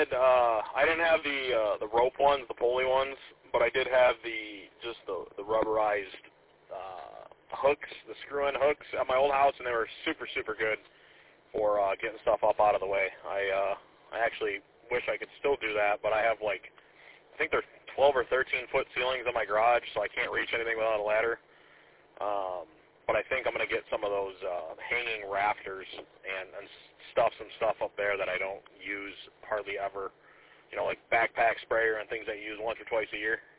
I didn't have the rope ones, the pulley ones, but I did have the rubberized hooks, the screw-in hooks at my old house, and they were super, super good for getting stuff up out of the way. I actually wish I could still do that, but I have I think they're 12 or 13 foot ceilings in my garage, so I can't reach anything without a ladder. But I think I'm going to get some of those hanging rafters and stuff some stuff up there that I don't use hardly ever. Like backpack sprayer and things I use once or twice a year.